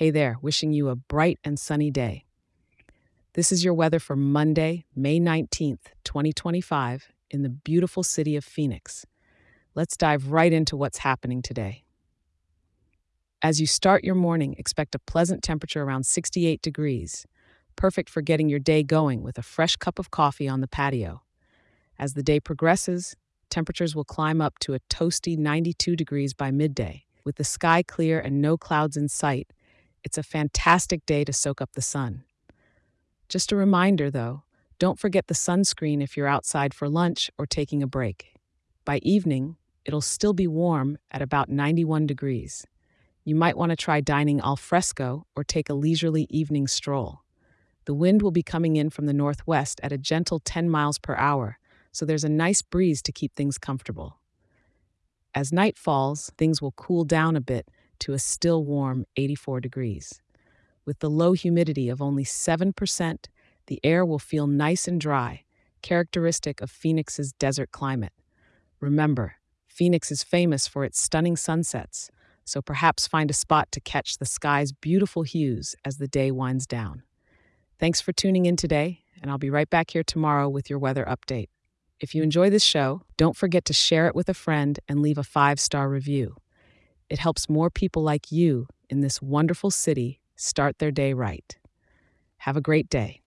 Hey there, wishing you a bright and sunny day. This is your weather for Monday, May 19th, 2025, in the beautiful city of Phoenix. Let's dive right into what's happening today. As you start your morning, expect a pleasant temperature around 68 degrees, perfect for getting your day going with a fresh cup of coffee on the patio. As the day progresses, temperatures will climb up to a toasty 92 degrees by midday. With the sky clear and no clouds in sight, it's a fantastic day to soak up the sun. Just a reminder, though, don't forget the sunscreen if you're outside for lunch or taking a break. By evening, it'll still be warm at about 91 degrees. You might want to try dining al fresco or take a leisurely evening stroll. The wind will be coming in from the northwest at a gentle 10 miles per hour, so there's a nice breeze to keep things comfortable. As night falls, things will cool down a bit to a still warm 84 degrees. With the low humidity of only 7%, the air will feel nice and dry, characteristic of Phoenix's desert climate. Remember, Phoenix is famous for its stunning sunsets, so perhaps find a spot to catch the sky's beautiful hues as the day winds down. Thanks for tuning in today, and I'll be right back here tomorrow with your weather update. If you enjoy this show, don't forget to share it with a friend and leave a 5-star review. It helps more people like you in this wonderful city start their day right. Have a great day.